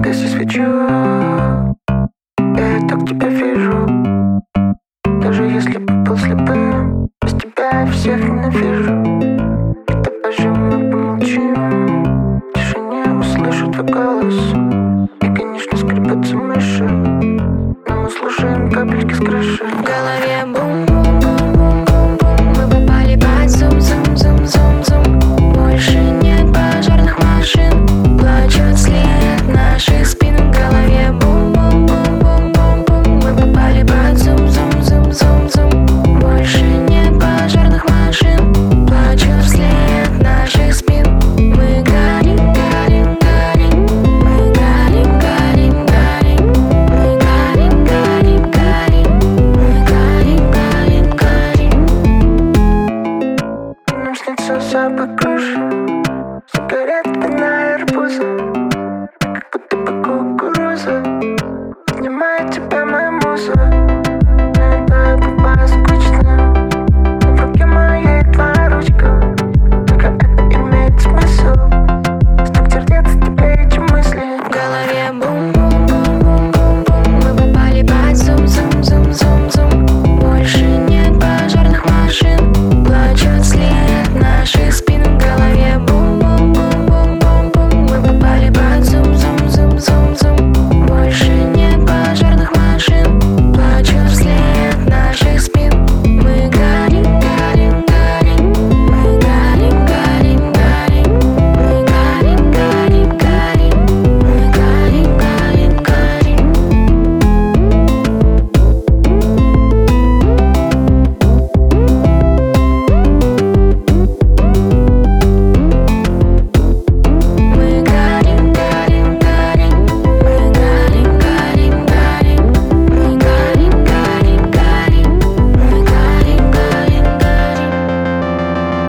Погаси свечу, я и так тебя вижу. Даже если бы был слепым, без тебя я всех ненавижу. И давай же мы помолчим, в тишине услышу твой голос.